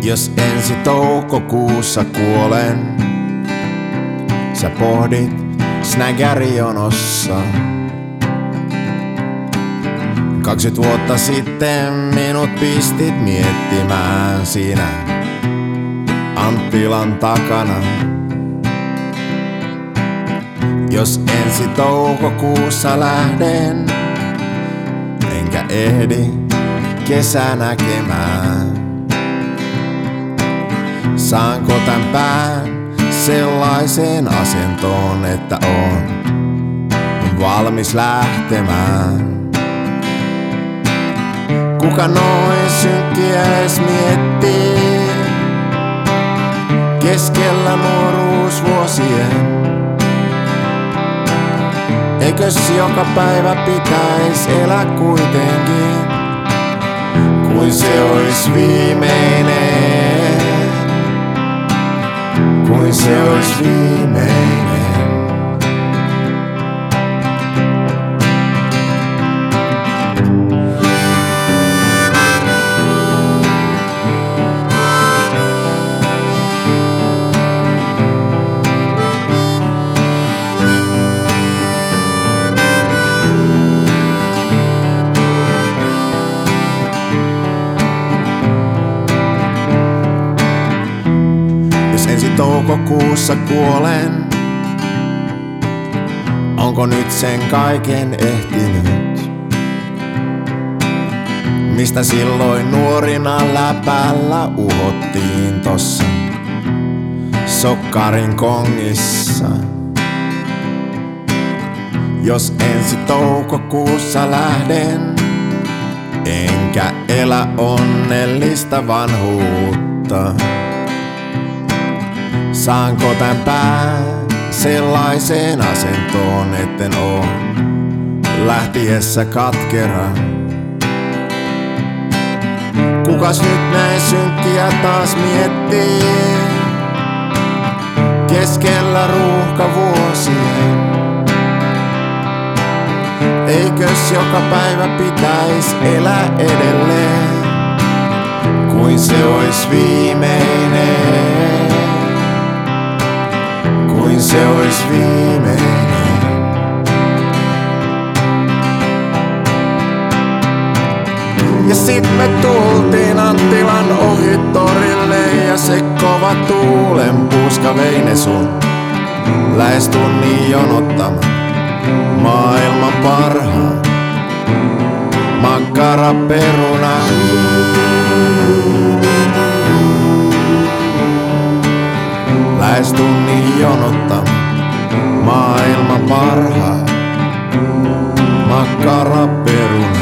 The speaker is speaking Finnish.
Jos ensi toukokuussa kuolen, sä pohdit snägärijonossa. 20 vuotta sitten minut pistit miettimään siinä Anttilan takana. Jos ensi toukokuussa lähden, enkä ehdi kesä näkemään, saanko tän pään sellaiseen asentoon, että on valmis lähtemään? Kuka noin synkkiä ees miettii keskellä nuoruusvuosien? Eikös joka päivä pitäis elää kuitenkin, kuin se ois viimeinen, kuin se ois viimeinen. Ensi toukokuussa kuolen, onko nyt sen kaiken ehtinyt? Mistä silloin nuorina läpällä uhottiin tossa Sokkarin kongissa? Jos ensi toukokuussa lähden, enkä elä onnellista vanhuutta, saanko tän pään sellaiseen asentoon, etten oo lähtiessä katkera? Kukas nyt näin synkkiä taas miettii keskellä ruuhkavuosien? Eikös joka päivä pitäis elää edelleen, kuin se ois viimeinen, kuin se ois viimeinen. Ja sit me tultiin Anttilan ohitorille, ja se kova tuulen puuska vei ne sun lähes tunnin jonottamaan maailman parhaan makkaraperuna. Lähes tunnin jonottamaan maailman parhaan makkaraperuna.